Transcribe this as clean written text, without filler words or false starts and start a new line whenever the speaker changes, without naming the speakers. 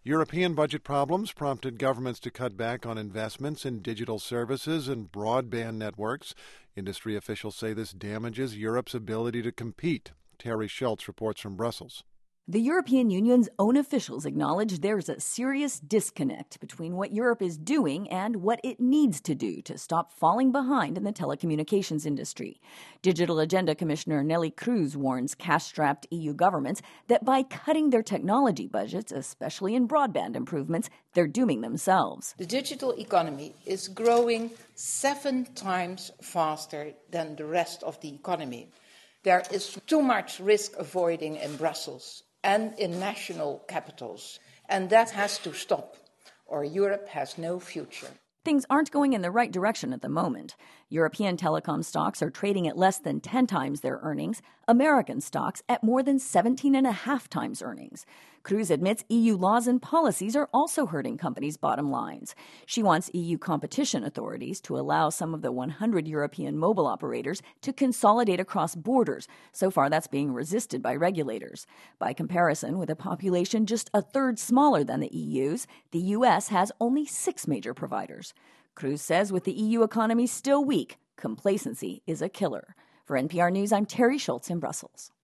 European budget problems prompted governments to cut back on investments in digital services and broadband networks. Industry officials say this damages Europe's ability to compete. Terry Schultz reports from Brussels.
The European Union's own officials acknowledge there's a serious disconnect between what Europe is doing and what it needs to do to stop falling behind in the telecommunications industry. Digital Agenda Commissioner Neelie Kroes warns cash-strapped EU governments that by cutting their technology budgets, especially in broadband improvements, they're dooming themselves.
The digital economy is growing 7 times faster than the rest of the economy. There is too much risk avoiding in Brussels and in national capitals, and that has to stop, or Europe has no future.
Things aren't going in the right direction at the moment. European telecom stocks are trading at less than 10 times their earnings, American stocks at more than 17.5 times earnings. Kroes admits EU laws and policies are also hurting companies' bottom lines. She wants EU competition authorities to allow some of the 100 European mobile operators to consolidate across borders. So far, that's being resisted by regulators. By comparison, with a population just a third smaller than the EU's, the U.S. has only 6 major providers. Kroes says with the EU economy still weak, complacency is a killer. For NPR News, I'm Terry Schultz in Brussels.